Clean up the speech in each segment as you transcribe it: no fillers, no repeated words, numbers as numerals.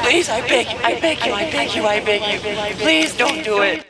Please, I beg you, I beg you, I beg you, I beg you. Please don't do it.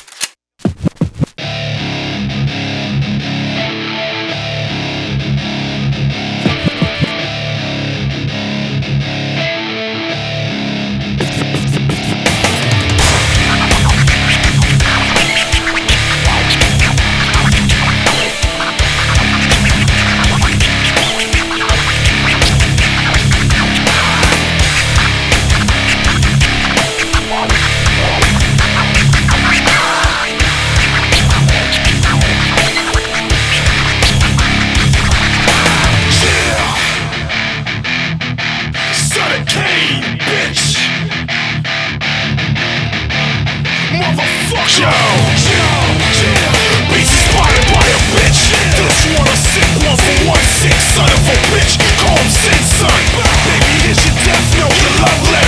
Beats inspired by a bitch. Don't you wanna sick one for 1-6, son of a bitch? Call him Sin, son. Baby, here's your death note, your love letter.